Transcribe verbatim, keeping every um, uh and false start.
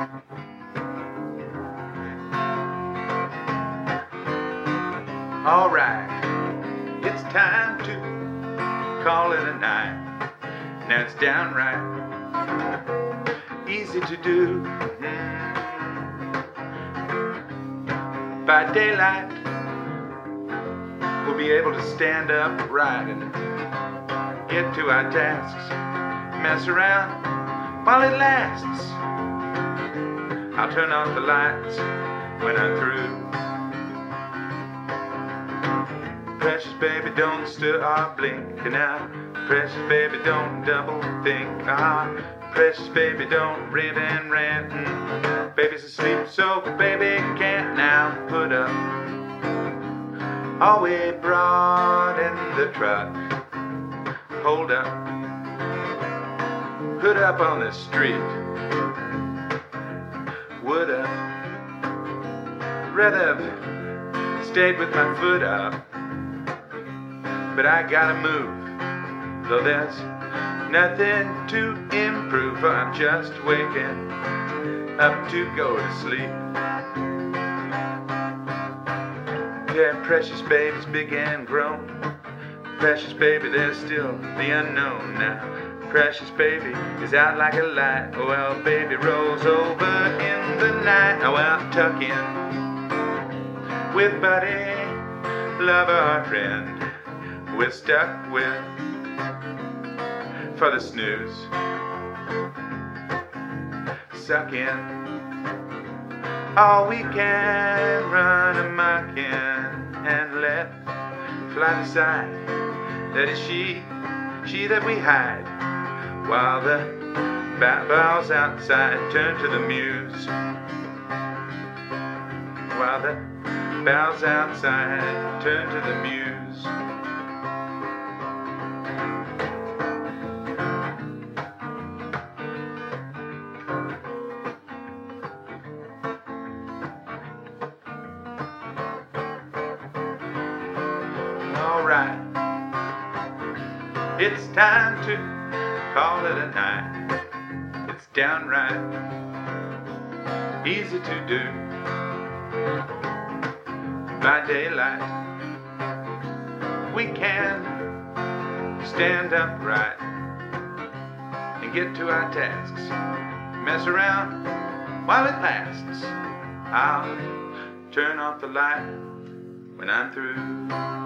All right, it's time to call it a night. Now it's downright easy to do. Mm. By daylight, we'll be able to stand up right and get to our tasks. Mess around while it lasts. I'll turn off the lights when I'm through. Precious baby, don't stir or blink now. Precious baby, don't double think. Ah, precious baby, don't rave and rant. Mm. Baby's asleep, so baby can't now put up all we brought in the truck. Hold up, put up on the street. Would have, rather have stayed with my foot up. But I gotta move, though there's nothing to improve. I'm just waking up to go to sleep. Yeah, precious baby's big and grown. Precious baby, there's still the unknown now. Precious baby is out like a light. Oh well, baby rolls over in the night. Oh well, tuck in with buddy, lover or friend. We're stuck with for the snooze. Suck in all we can, run amok in and let fly the side. That is she, she that we hide. While the bat bows outside, turn to the muse. While the bows outside, turn to the muse. Alright, it's time to call it a night. It's downright easy to do. By daylight, we can stand upright and get to our tasks. Mess around while it lasts. I'll turn off the light when I'm through.